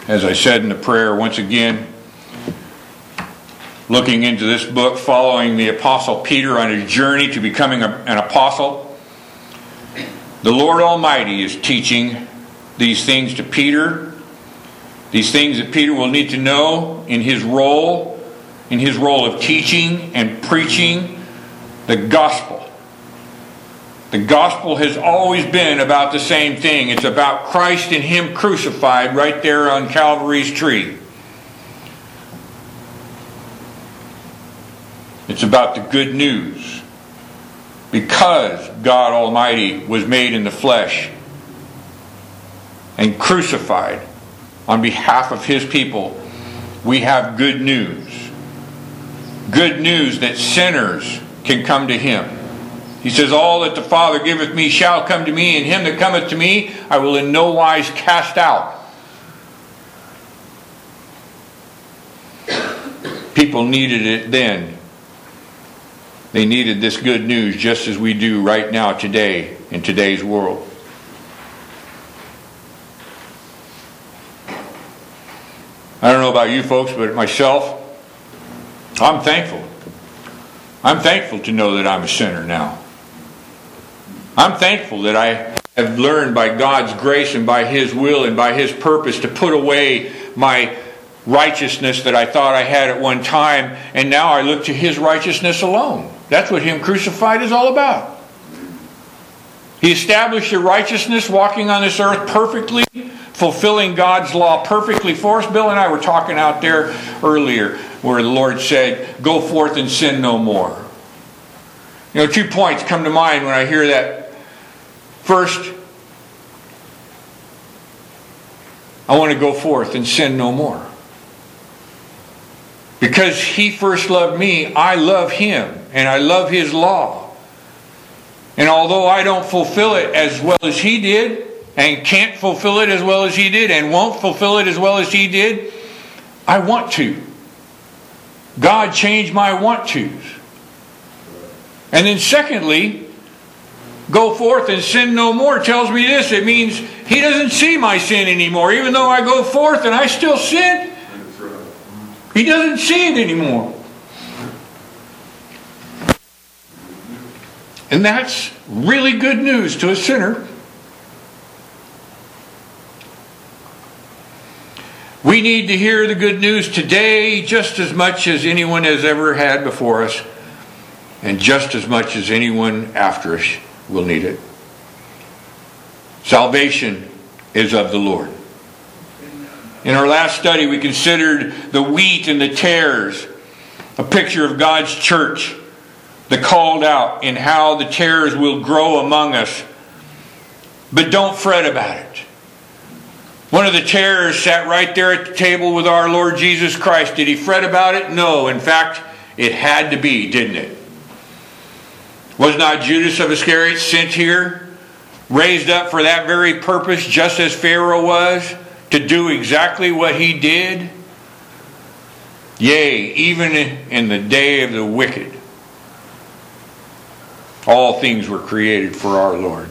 As I said in the prayer, once again, looking into this book, following the Apostle Peter on his journey to becoming an apostle, the Lord Almighty is teaching these things to Peter, these things that Peter will need to know in his role of teaching and preaching the gospel. The gospel has always been about the same thing. It's about Christ and Him crucified right there on Calvary's tree. It's about the good news. Because God Almighty was made in the flesh and crucified on behalf of His people, we have good news. Good news that sinners can come to Him. He says, all that the Father giveth me shall come to me, and him that cometh to me I will in no wise cast out. People needed it then. They needed this good news just as we do right now today in today's world. I don't know about you folks, but myself, I'm thankful. I'm thankful to know that I'm a sinner now. I'm thankful that I have learned by God's grace and by His will and by His purpose to put away my righteousness that I thought I had at one time, and now I look to His righteousness alone. That's what Him crucified is all about. He established a righteousness walking on this earth perfectly, fulfilling God's law perfectly for us. Bill and I were talking out there earlier where the Lord said, go forth and sin no more. 2 points come to mind when I hear that. First, I want to go forth and sin no more. Because He first loved me, I love Him, and I love His law. And although I don't fulfill it as well as He did, and can't fulfill it as well as He did, and won't fulfill it as well as He did, I want to. God changed my want tos. And then secondly, go forth and sin no more tells me this. It means He doesn't see my sin anymore. Even though I go forth and I still sin, He doesn't see it anymore. And that's really good news to a sinner. We need to hear the good news today just as much as anyone has ever had before us, and just as much as anyone after us will need it. Salvation is of the Lord. In our last study, we considered the wheat and the tares, a picture of God's church, the called out, and how the tares will grow among us. But don't fret about it. One of the tares sat right there at the table with our Lord Jesus Christ. Did He fret about it? No. In fact, it had to be, didn't it? Was not Judas of Iscariot sent here, raised up for that very purpose, just as Pharaoh was, to do exactly what he did? Yea, even in the day of the wicked, all things were created for our Lord.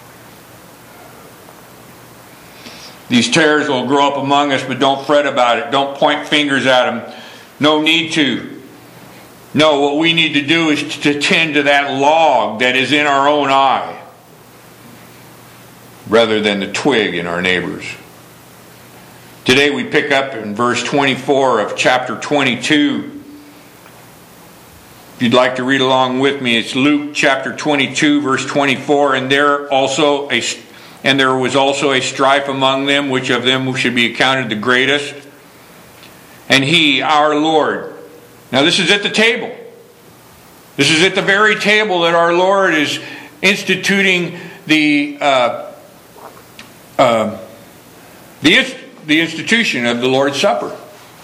These tares will grow up among us, but don't fret about it. Don't point fingers at them. No need to. No, what we need to do is to tend to that log that is in our own eye, rather than the twig in our neighbor's. Today we pick up in verse 24 of chapter 22. If you'd like to read along with me, it's Luke chapter 22, verse 24. And there was also a strife among them, which of them should be accounted the greatest. And He, our Lord. Now this is at the table. This is at the very table that our Lord is instituting the institution of the Lord's Supper.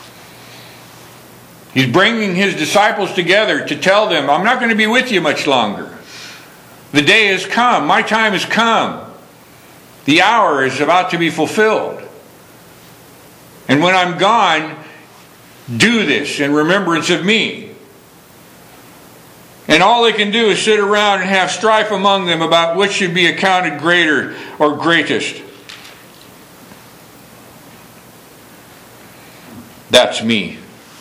He's bringing His disciples together to tell them, I'm not going to be with you much longer. The day has come. My time has come. The hour is about to be fulfilled. And when I'm gone, do this in remembrance of me. And all they can do is sit around and have strife among them about which should be accounted greater or greatest. That's me.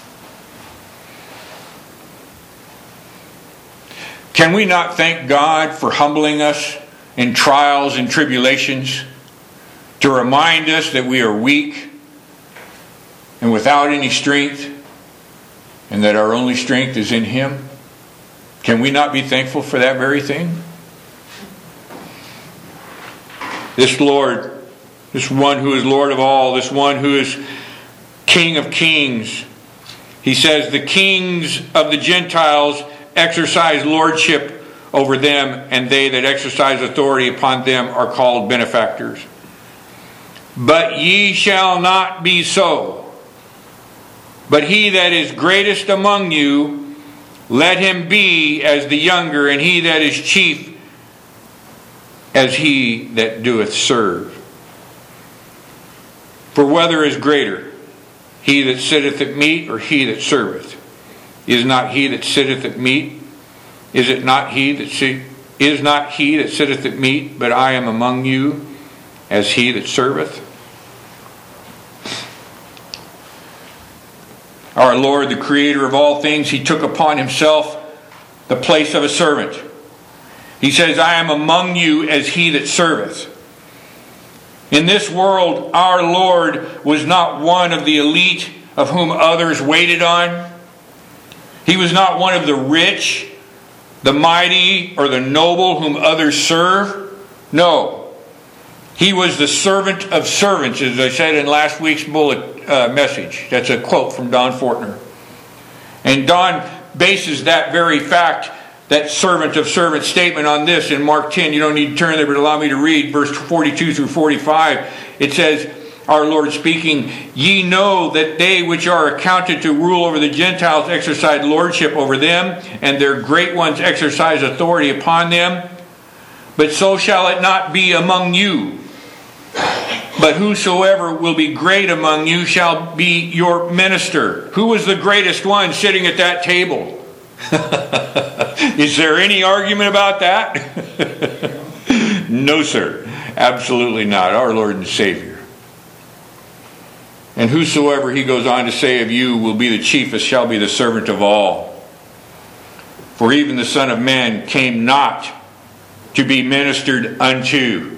Can we not thank God for humbling us in trials and tribulations to remind us that we are weak and without any strength, and that our only strength is in Him? Can we not be thankful for that very thing? This Lord, this one who is Lord of all, this one who is King of kings, He says, the kings of the Gentiles exercise lordship over them, and they that exercise authority upon them are called benefactors. But ye shall not be so. But he that is greatest among you, let him be as the younger, and he that is chief as he that doeth serve. For whether is greater, he that sitteth at meat, or he that serveth? Is not he that sitteth at meat? Is not he that sitteth at meat? But I am among you as he that serveth. Our Lord, the Creator of all things, He took upon Himself the place of a servant. He says, I am among you as he that serveth. In this world, our Lord was not one of the elite of whom others waited on. He was not one of the rich, the mighty, or the noble whom others serve. No. He was the servant of servants, as I said in last week's bullet message. That's a quote from Don Fortner. And Don bases that very fact, that servant of servants statement, on this in Mark 10. You don't need to turn there, but allow me to read verse 42 through 45. It says, our Lord speaking, ye know that they which are accounted to rule over the Gentiles exercise lordship over them, and their great ones exercise authority upon them. But so shall it not be among you. But whosoever will be great among you shall be your minister. Who was the greatest one sitting at that table? Is there any argument about that? No, sir. Absolutely not. Our Lord and Savior. And whosoever, he goes on to say, of you will be the chiefest shall be the servant of all. For even the Son of Man came not to be ministered unto,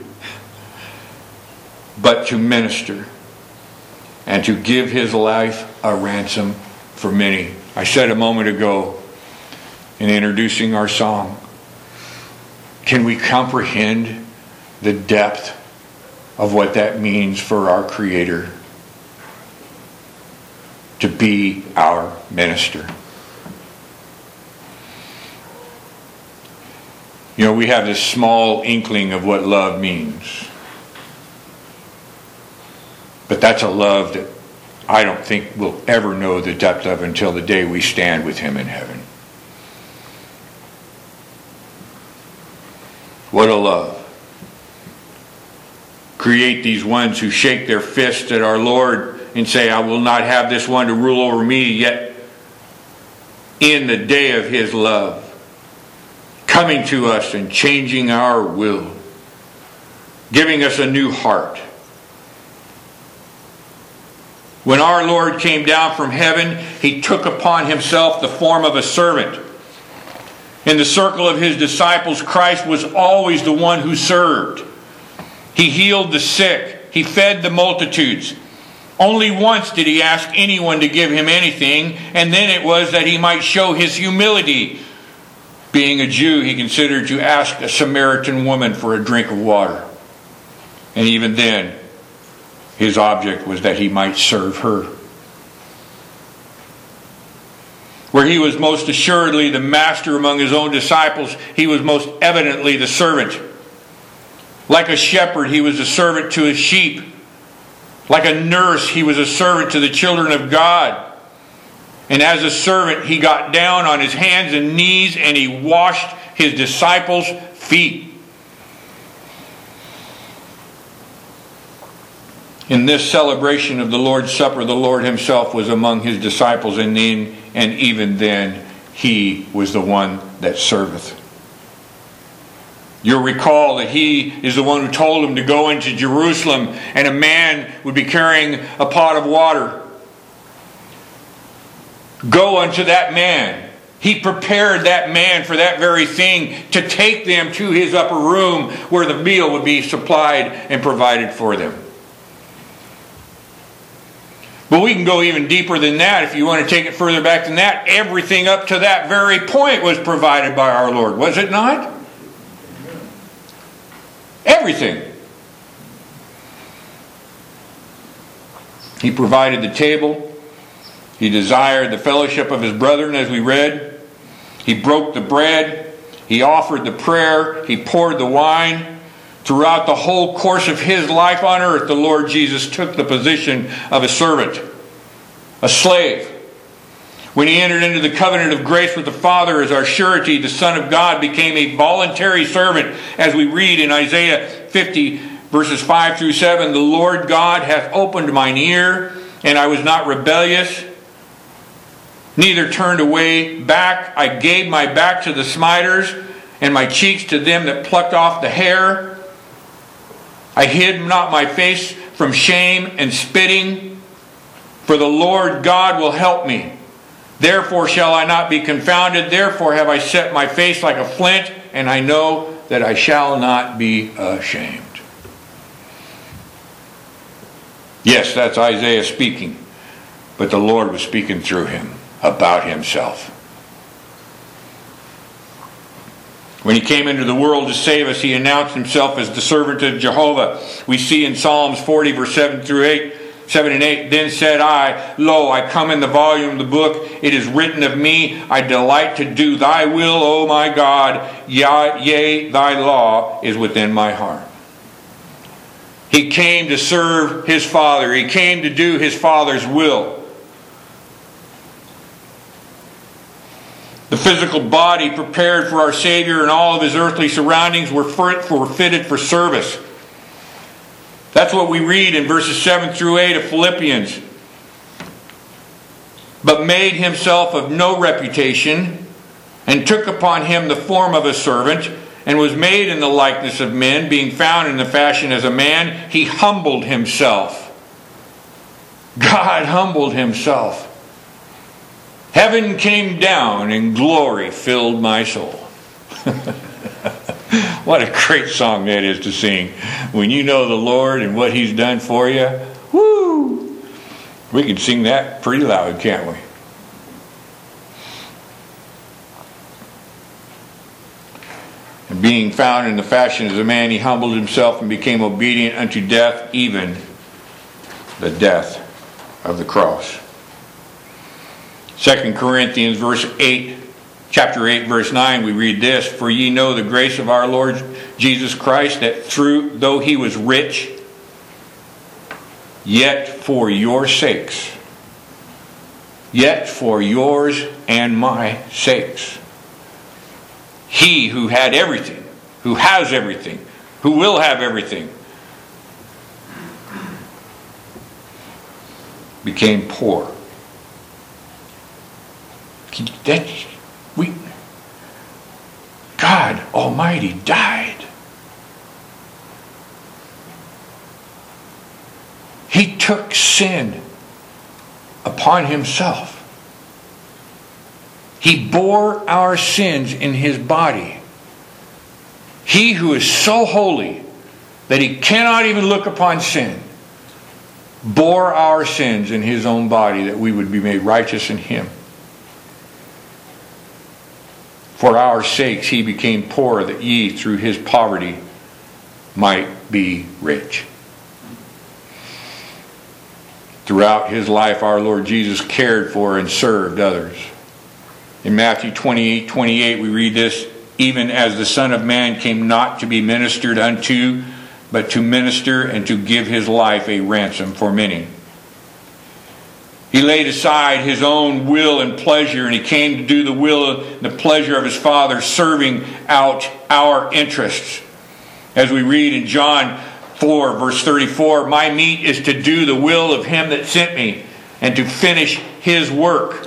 but to minister, and to give His life a ransom for many. I said a moment ago in introducing our song, can we comprehend the depth of what that means for our Creator to be our minister? You know, we have this small inkling of what love means. But that's a love that I don't think we'll ever know the depth of until the day we stand with Him in heaven. What a love. Create these ones who shake their fists at our Lord and say, I will not have this one to rule over me, yet in the day of His love, coming to us and changing our will, giving us a new heart. When our Lord came down from heaven, He took upon Himself the form of a servant. In the circle of His disciples, Christ was always the one who served. He healed the sick. He fed the multitudes. Only once did He ask anyone to give Him anything, and then it was that He might show His humility. Being a Jew, He considered to ask a Samaritan woman for a drink of water. And even then, His object was that He might serve her. Where He was most assuredly the master among His own disciples, He was most evidently the servant. Like a shepherd, He was a servant to His sheep. Like a nurse, He was a servant to the children of God. And as a servant, He got down on His hands and knees and He washed His disciples' feet. In this celebration of the Lord's Supper, the Lord Himself was among His disciples, and even then, He was the one that serveth. You'll recall that He is the one who told Him to go into Jerusalem, and a man would be carrying a pot of water. go unto that man. He prepared that man for that very thing, to take them to his upper room where the meal would be supplied and provided for them. But we can go even deeper than that. If you want to take it further back than that, everything up to that very point was provided by our Lord. Was it not? Everything. He provided the table. He desired the fellowship of his brethren, as we read. He broke the bread. He offered the prayer. He poured the wine. Throughout the whole course of his life on earth, the Lord Jesus took the position of a servant, a slave. When he entered into the covenant of grace with the Father as our surety, the Son of God became a voluntary servant, as we read in Isaiah 50, verses 5 through 7. The Lord God hath opened mine ear, and I was not rebellious, neither turned away back. I gave my back to the smiters, and my cheeks to them that plucked off the hair. I hid not my face from shame and spitting, for the Lord God will help me. Therefore shall I not be confounded. Therefore have I set my face like a flint, and I know that I shall not be ashamed. Yes, that's Isaiah speaking, but the Lord was speaking through him about himself. When he came into the world to save us, he announced himself as the servant of Jehovah. We see in Psalms 40, verse 7 and 8, Then said I, Lo, I come in the volume of the book. It is written of me, I delight to do thy will, O my God. Yea, thy law is within my heart. He came to serve his Father. He came to do his Father's will. The physical body prepared for our Savior and all of his earthly surroundings were fitted for service. That's what we read in verses 7 through 8 of Philippians. But made himself of no reputation, and took upon him the form of a servant, and was made in the likeness of men, being found in the fashion as a man. He humbled himself. God humbled himself. Heaven came down and glory filled my soul. What a great song that is to sing. When you know the Lord and what he's done for you, whoo! We can sing that pretty loud, can't we? And being found in the fashion as a man, he humbled himself and became obedient unto death, even the death of the cross. 2 Corinthians chapter 8, verse 9, we read this, For ye know the grace of our Lord Jesus Christ, that though he was rich, yet for your sakes, yet for yours and my sakes, he who had everything, who has everything, who will have everything, became poor. God Almighty died. He took sin upon himself. He bore our sins in his body. He who is so holy that he cannot even look upon sin, bore our sins in his own body, that we would be made righteous in him. For our sakes he became poor, that ye through his poverty might be rich. Throughout his life, our Lord Jesus cared for and served others. In Matthew 28:28, we read this, Even as the Son of Man came not to be ministered unto, but to minister and to give his life a ransom for many. He laid aside his own will and pleasure, and he came to do the will and the pleasure of his Father, serving out our interests. As we read in John 4, verse 34, My meat is to do the will of him that sent me, and to finish his work.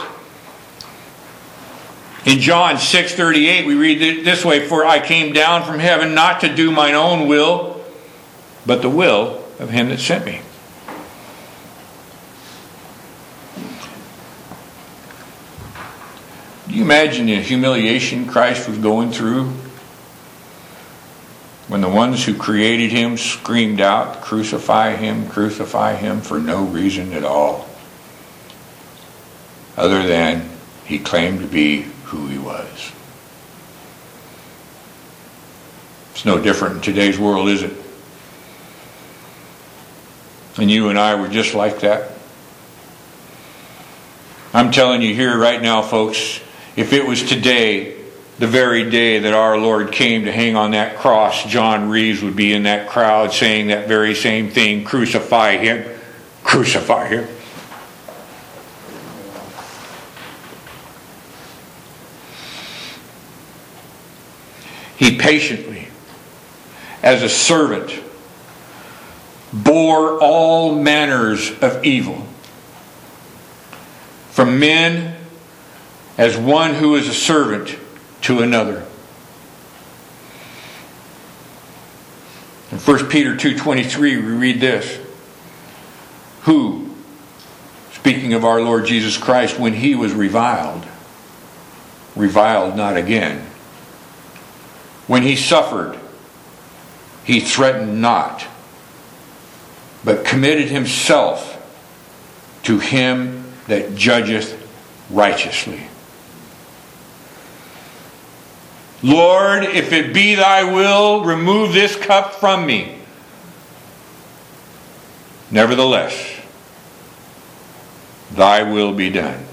In John 6:38, we read it this way, For I came down from heaven not to do mine own will, but the will of him that sent me. Do you imagine the humiliation Christ was going through when the ones who created him screamed out, crucify him, for no reason at all, other than he claimed to be who he was? It's no different in today's world, is it? And you and I were just like that. I'm telling you here right now, folks, if it was today, the very day that our Lord came to hang on that cross, John Reeves would be in that crowd saying that very same thing, crucify him, crucify him. He patiently, as a servant, bore all manners of evil from men as one who is a servant to another. In 1 Peter 2:23 we read this: who, speaking of our Lord Jesus Christ, when he was reviled not again. When he suffered, he threatened not, but committed himself to him that judgeth righteously. Lord, if it be thy will, remove this cup from me. Nevertheless, thy will be done.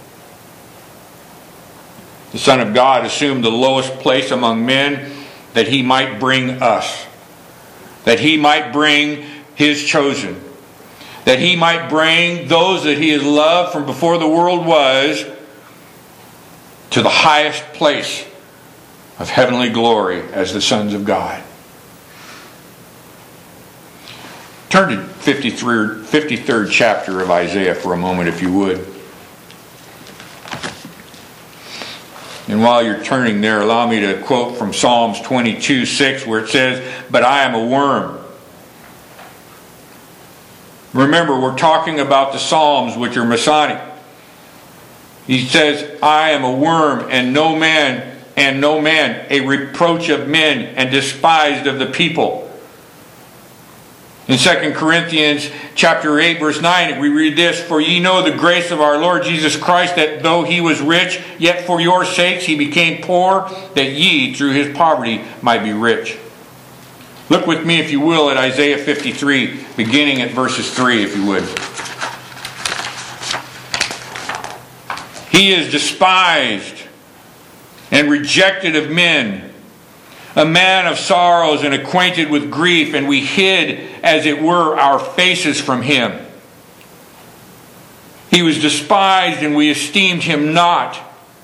The Son of God assumed the lowest place among men that he might bring us, that he might bring his chosen, that he might bring those that he has loved from before the world was to the highest place of heavenly glory as the sons of God. Turn to 53rd chapter of Isaiah for a moment, if you would. And while you're turning there, allow me to quote from Psalms 22:6, where it says, "But I am a worm." Remember, we're talking about the Psalms, which are Masonic. He says, "I am a worm, and no man, a reproach of men, and despised of the people." In 2 Corinthians chapter 8, verse 9, we read this: "For ye know the grace of our Lord Jesus Christ, that though he was rich, yet for your sakes he became poor, that ye through his poverty might be rich." Look with me, if you will, at Isaiah 53, beginning at verses 3, if you would. "He is despised and rejected of men, a man of sorrows and acquainted with grief, and we hid, as it were, our faces from him. He was despised, and we esteemed him not.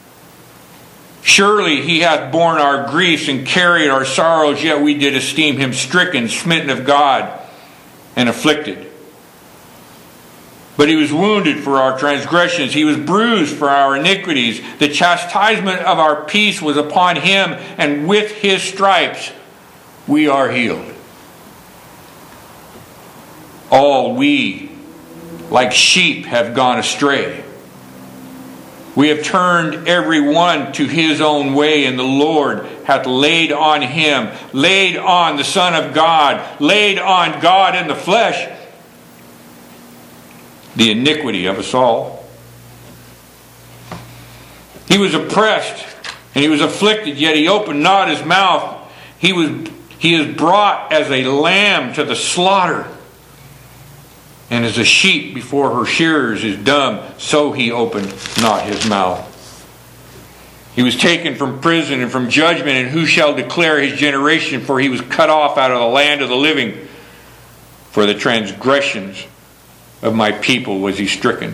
Surely he hath borne our griefs and carried our sorrows, yet we did esteem him stricken, smitten of God, and afflicted. But he was wounded for our transgressions, he was bruised for our iniquities. The chastisement of our peace was upon him, and with his stripes we are healed. All we, like sheep, have gone astray. We have turned every one to his own way, and the Lord hath laid on him, laid on the Son of God, laid on God in the flesh, the iniquity of us all. He was oppressed and he was afflicted, yet he opened not his mouth. He is brought as a lamb to the slaughter, and as a sheep before her shearers is dumb, so he opened not his mouth. He was taken from prison and from judgment, and who shall declare his generation? For he was cut off out of the land of the living. For the transgressions of my people was he stricken.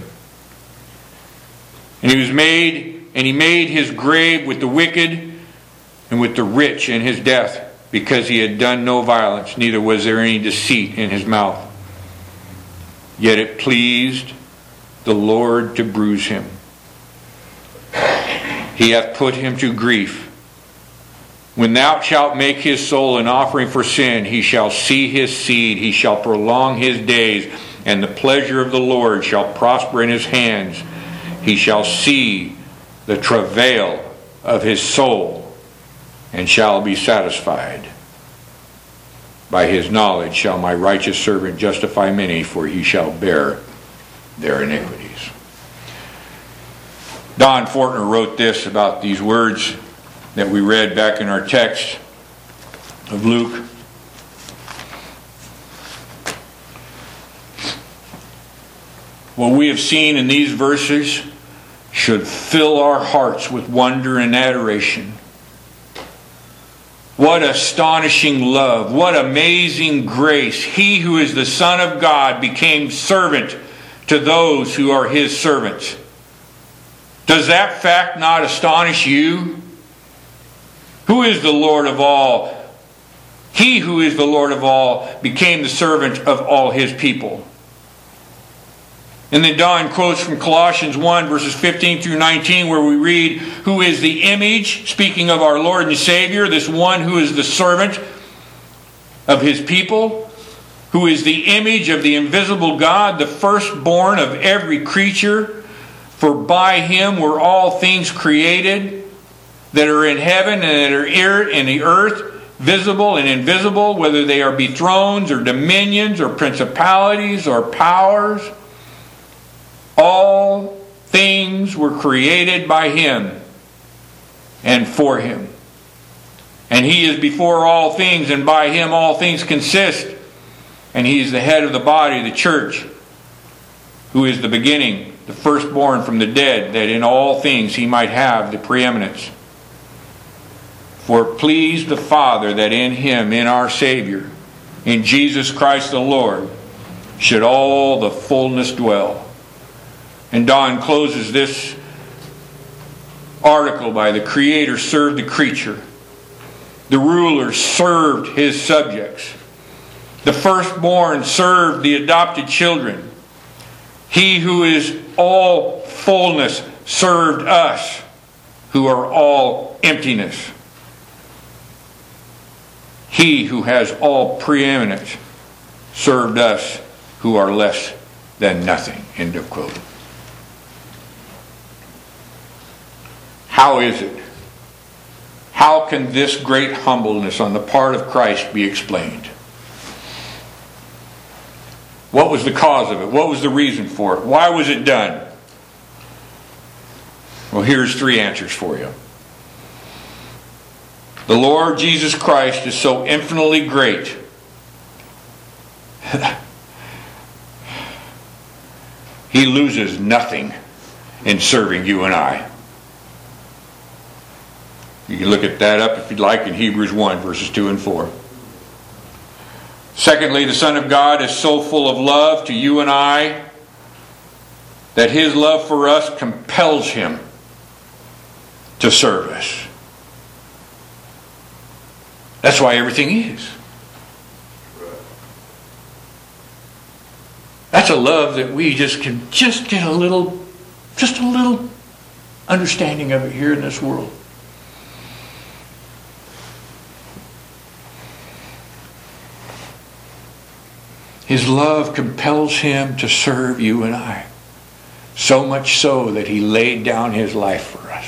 And he made his grave with the wicked and with the rich in his death, because he had done no violence, neither was there any deceit in his mouth. Yet it pleased the Lord to bruise him. He hath put him to grief. When thou shalt make his soul an offering for sin, he shall see his seed, he shall prolong his days, and the pleasure of the Lord shall prosper in his hands. He shall see the travail of his soul, and shall be satisfied. By his knowledge shall my righteous servant justify many, for he shall bear their iniquities. Don Fortner wrote this about these words that we read back in our text of Luke. What we have seen in these verses should fill our hearts with wonder and adoration. What astonishing love, what amazing grace. He who is the Son of God became servant to those who are his servants. Does that fact not astonish you? Who is the Lord of all? He who is the Lord of all became the servant of all his people. And then Don quotes from Colossians 1 verses 15 through 19, where we read, who is the image, speaking of our Lord and Savior, this one who is the servant of his people, who is the image of the invisible God, the firstborn of every creature. For by him were all things created, that are in heaven and that are in the earth, visible and invisible, whether they are be thrones or dominions or principalities or powers. All things were created by him and for him. And he is before all things, and by him all things consist. And he is the head of the body, the church, who is the beginning, the firstborn from the dead, that in all things he might have the preeminence. For it pleased the Father that in him, in our Savior, in Jesus Christ the Lord, should all the fullness dwell. And Don closes this article by the Creator served the creature. The ruler served his subjects. The firstborn served the adopted children. He who is all fullness served us, who are all emptiness. He who has all preeminence served us, who are less than nothing. End of quote. How is it? How can this great humbleness on the part of Christ be explained? What was the cause of it? What was the reason for it? Why was it done? Well, here's 3 answers for you. The Lord Jesus Christ is so infinitely great he loses nothing in serving you and I. You can look at that up if you'd like in Hebrews 1 verses 2 and 4. Secondly, the Son of God is so full of love to you and I that his love for us compels him to serve us. That's why everything is. That's a love that we can get a little understanding of it here in this world. His love compels him to serve you and I. So much so that he laid down his life for us.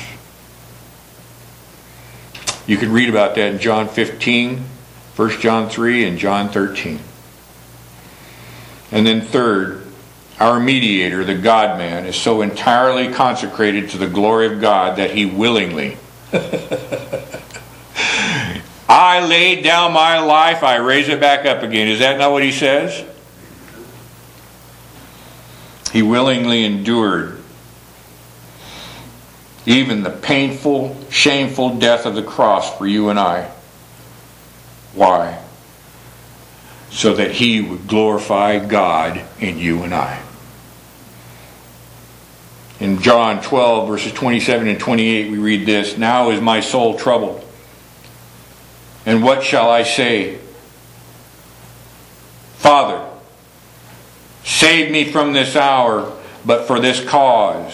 You can read about that in John 15, 1 John 3, and John 13. And then third, our mediator, the God-man, is so entirely consecrated to the glory of God that he willingly I laid down my life, I raise it back up again. Is that not what he says? He willingly endured even the painful, shameful death of the cross for you and I. Why? So that he would glorify God in you and I. In John 12, verses 27 and 28, we read this, "Now is my soul troubled. And what shall I say? Father, save me from this hour, but for this cause,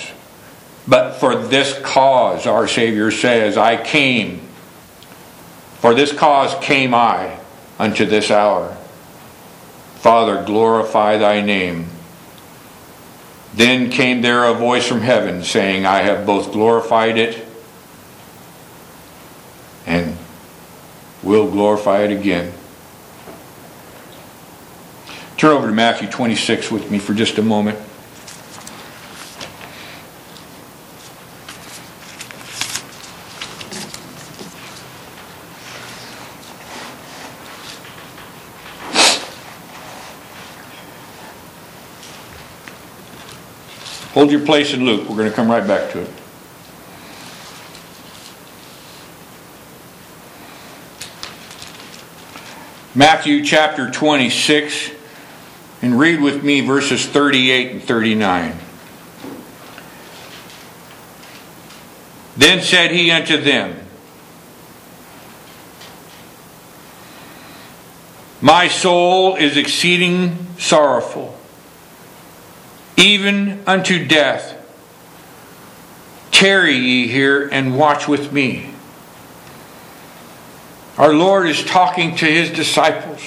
our Savior says, I came. For this cause came I unto this hour. Father, glorify thy name. Then came there a voice from heaven saying, I have both glorified it will glorify it again. Turn over to Matthew 26 with me for just a moment. Hold your place in Luke. We're going to come right back to it. Matthew chapter 26, and read with me verses 38 and 39. Then said he unto them, My soul is exceeding sorrowful, even unto death. Tarry ye here and watch with me. Our Lord is talking to His disciples.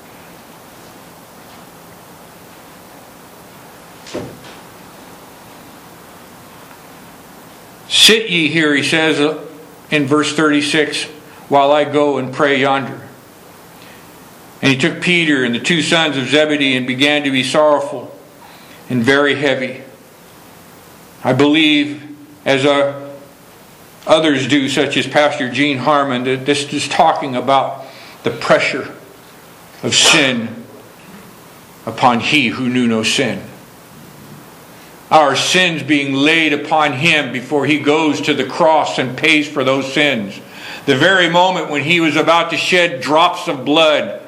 Sit ye here, He says in verse 36, while I go and pray yonder. And He took Peter and the two sons of Zebedee and began to be sorrowful and very heavy. I believe, as others do, such as Pastor Gene Harmon, that this is talking about the pressure of sin upon He who knew no sin. Our sins being laid upon Him before He goes to the cross and pays for those sins. The very moment when He was about to shed drops of blood.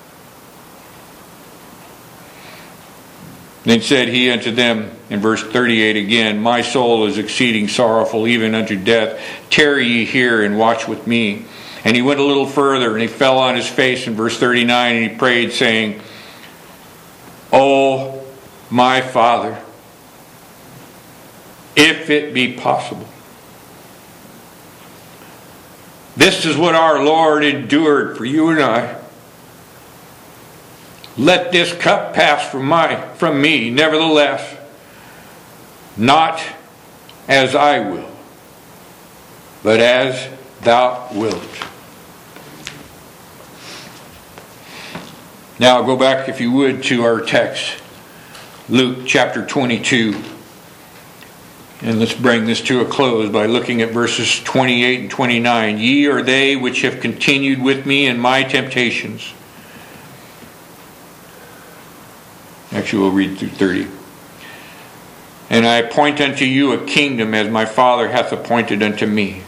Then said He unto them, in verse 38 again, My soul is exceeding sorrowful, even unto death. Tarry ye here and watch with me. And He went a little further, and He fell on His face in verse 39, and He prayed, saying, O my Father, if it be possible. This is what our Lord endured for you and I. Let this cup pass from me, nevertheless, not as I will, but as thou wilt. Now go back, if you would, to our text, Luke chapter 22. And let's bring this to a close by looking at verses 28 and 29. Ye are they which have continued with me in my temptations. Actually, we'll read through 30. And I appoint unto you a kingdom, as my Father hath appointed unto me,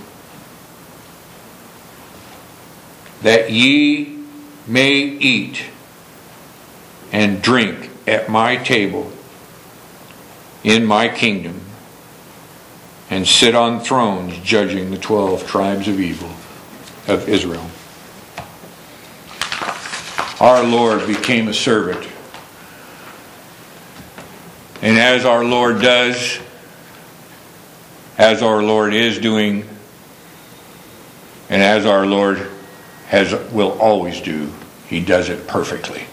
that ye may eat and drink at my table in my kingdom, and sit on thrones judging the 12 tribes of Israel. Our Lord became a servant. And as our Lord does, as our Lord is doing, and as our Lord will always do, He does it perfectly.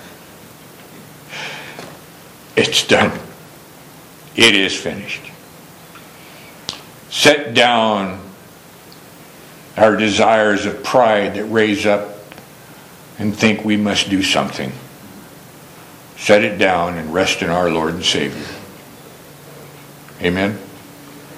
It's done. It is finished. Set down our desires of pride that raise up and think we must do something. Set it down and rest in our Lord and Savior. Amen.